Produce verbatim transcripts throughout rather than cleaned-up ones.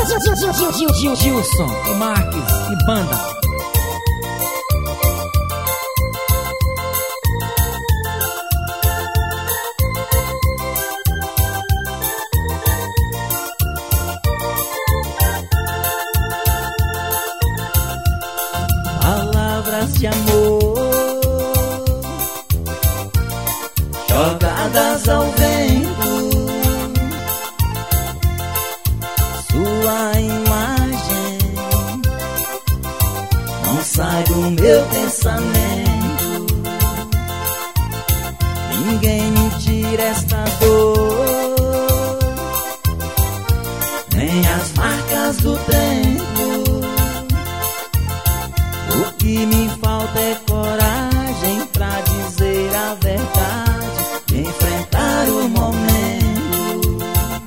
Gilson e Marques e banda. Palavras de amor jogadas ao vento, sua imagem não sai do meu pensamento. Ninguém me tira esta dor, nem as marcas do tempo. O que me falta é coragem pra dizer a verdade, enfrentar o momento.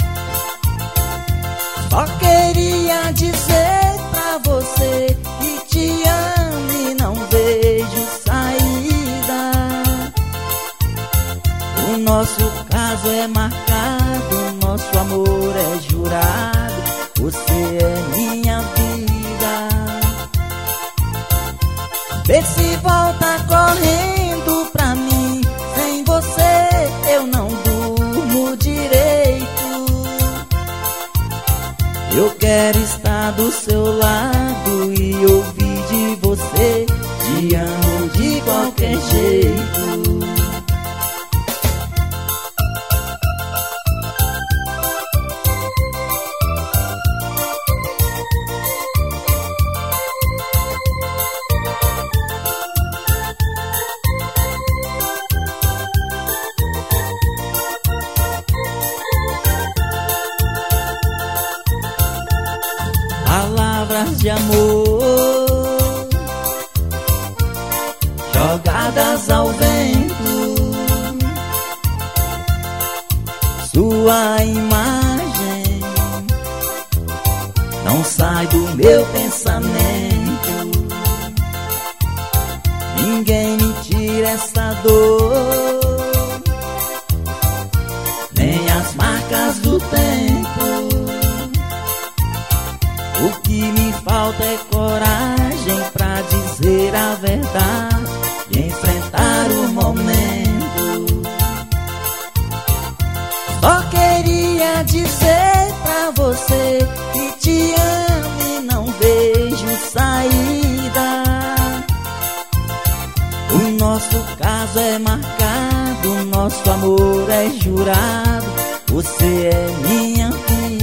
Só queria dizer pra você que te amo e não vejo saída. O nosso caso é marcado, nosso amor é jurado. Você é minha vida. Vê se volta correndo pra mim. Sem você eu não durmo direito. Eu quero estar do seu lado e ouvir de você: te amo de qualquer jeito. Palavras de amor jogadas ao vento, sua imagem não sai do meu pensamento. Ninguém me tira essa dor, nem as marcas do tempo. O que me falta é coragem pra dizer a verdade e enfrentar o momento. Só queria dizer pra você que te amo e não vejo saída. O nosso caso é marcado, nosso amor é jurado. Você é minha vida.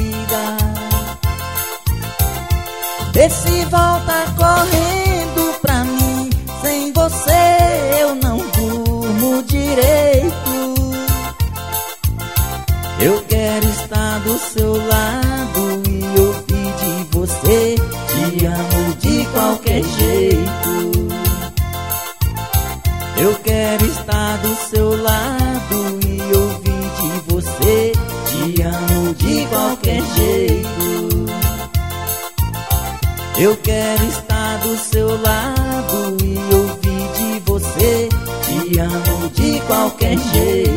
Vê se volta correndo pra mim. Sem você eu não durmo direito. Eu quero estar do seu lado e ouvir de você: te amo de qualquer jeito. Eu quero estar do seu lado e ouvir de você: te amo de qualquer jeito. Eu quero estar do seu lado e ouvir de você: te amo de qualquer jeito.